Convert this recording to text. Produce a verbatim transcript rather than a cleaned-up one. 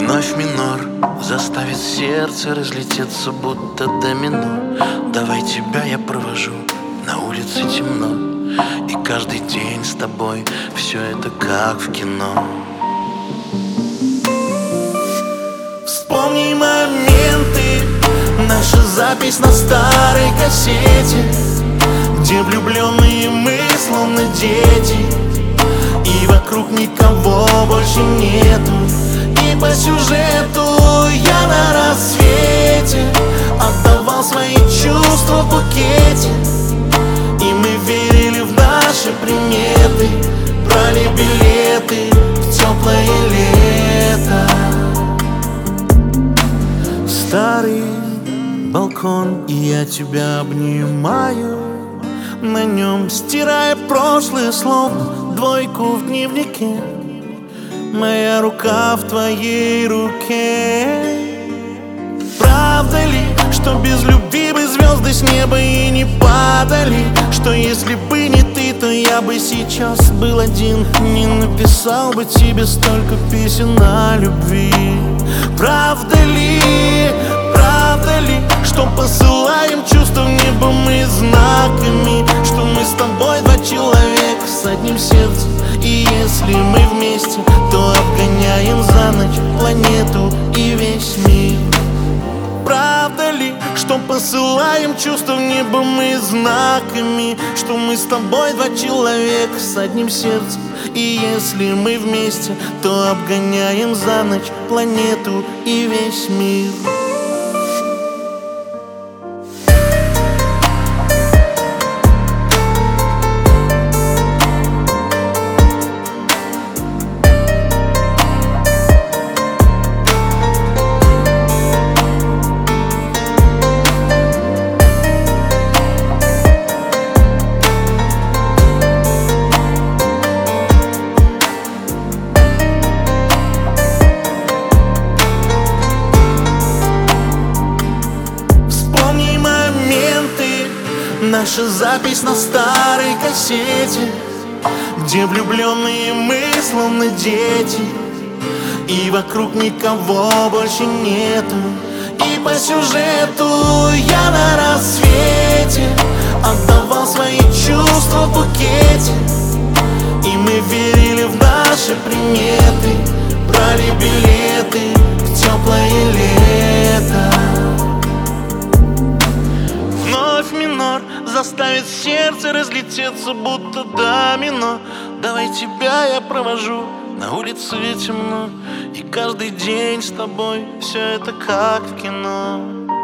Вновь минор заставит сердце разлететься, будто домино. Давай тебя я провожу, на улице темно, и каждый день с тобой все это как в кино. Вспомни моменты, наша запись на старой кассете, где влюбленные мы словно дети, и вокруг никого больше нету. И по сюжету я на рассвете отдавал свои чувства в букете, и мы верили в наши приметы, брали билеты в теплое лето. Старый балкон, и я тебя обнимаю, на нем стирая прошлое, словно двойку в дневнике. Моя рука в твоей руке. Правда ли, что без любви бы звезды с неба и не падали? Что если бы не ты, то я бы сейчас был один, не написал бы тебе столько песен о любви? Правда ли, правда ли, что посылаем чувства в небо мы знаками? Что мы с тобой два человека с одним сердцем, и если мы вместе, то обгоняем за ночь планету и весь мир. Правда ли, что посылаем чувства в небо мы знаками? Что мы с тобой два человека с одним сердцем, и если мы вместе, то обгоняем за ночь планету и весь мир. Наша запись на старой кассете, где влюбленные мы словно дети, и вокруг никого больше нету. И по сюжету я на рассвете отдавал свои чувства в букете, и мы верили в наши приметы, брали билеты в теплое лето. Вновь минор заставит сердце разлететься, будто домино. Давай тебя я провожу, на улице темно, и каждый день с тобой все это как в кино.